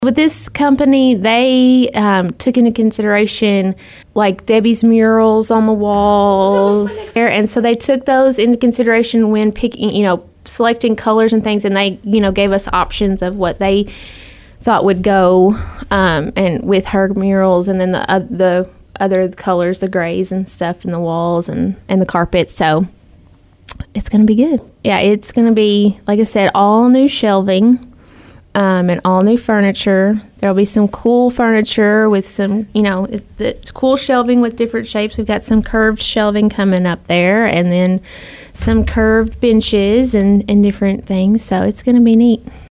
With this company, they took into consideration like Debbie's murals on the walls, and so they took those into consideration when picking, selecting colors and things, and they, gave us options of what they thought would go, and with her murals, and then the other colors, the grays and stuff in the walls and the carpet. So it's gonna be good. Yeah, it's gonna be, like I said, all new shelving. And all new furniture. There'll be some cool furniture with some, it's cool shelving with different shapes. We've got some curved shelving coming up there, and then some curved benches and different things. So it's going to be neat.